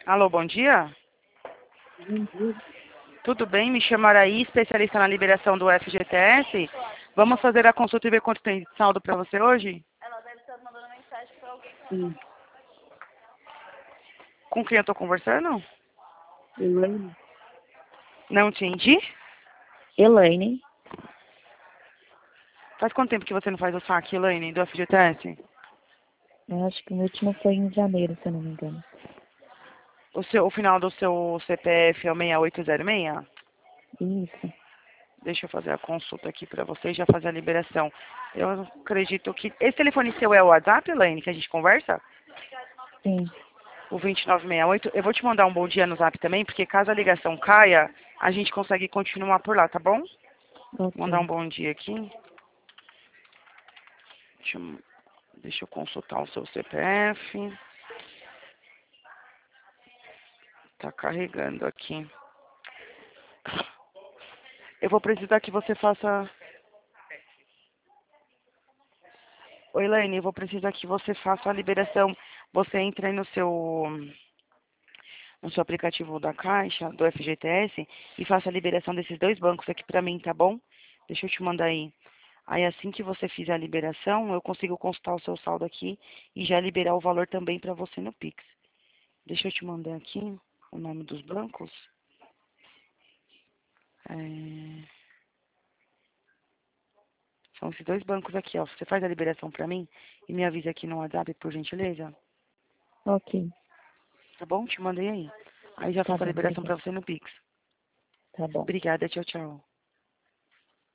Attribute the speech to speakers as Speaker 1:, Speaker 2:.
Speaker 1: Alô, bom dia.
Speaker 2: Entendi.
Speaker 1: Tudo bem? Me chamo Araí, especialista na liberação do FGTS. Vamos fazer a consulta e ver quanto tem de saldo para você hoje?
Speaker 2: Sim.
Speaker 1: Com quem eu estou conversando?
Speaker 2: Elaine?
Speaker 1: Não entendi.
Speaker 2: Elaine?
Speaker 1: Faz quanto tempo que você não faz o saque, Elaine, do FGTS?
Speaker 2: Eu acho que o último foi em janeiro, se eu não me engano.
Speaker 1: O final do seu CPF é o 6806?
Speaker 2: Isso.
Speaker 1: Deixa eu fazer a consulta aqui para você e já fazer a liberação. Eu acredito que... Esse telefone seu é o WhatsApp, Elaine, que a gente conversa?
Speaker 2: Sim.
Speaker 1: O 2968. Eu vou te mandar um bom dia no Zap também, porque caso a ligação caia, a gente consegue continuar por lá, tá bom? Vou mandar um
Speaker 2: Ok.
Speaker 1: bom dia aqui. Deixa eu consultar o seu CPF. Tá carregando aqui. Eu vou precisar que você faça... Oi, Elaine, eu vou precisar que você faça a liberação. Você entra aí no seu aplicativo da Caixa, do FGTS, e faça a liberação desses dois bancos aqui pra mim, tá bom? Deixa eu te mandar aí. Aí assim que você fizer a liberação, eu consigo consultar o seu saldo aqui e já liberar o valor também para você no Pix. Deixa eu te mandar aqui o nome dos bancos. É, São esses dois bancos aqui, ó. Você faz a liberação para mim e me avisa aqui no WhatsApp, por gentileza.
Speaker 2: Ok.
Speaker 1: Tá bom? Te mandei aí. Aí já
Speaker 2: Tá
Speaker 1: faço a
Speaker 2: bom,
Speaker 1: liberação
Speaker 2: obrigada.
Speaker 1: para você no Pix.
Speaker 2: Tá bom.
Speaker 1: Obrigada, tchau, tchau.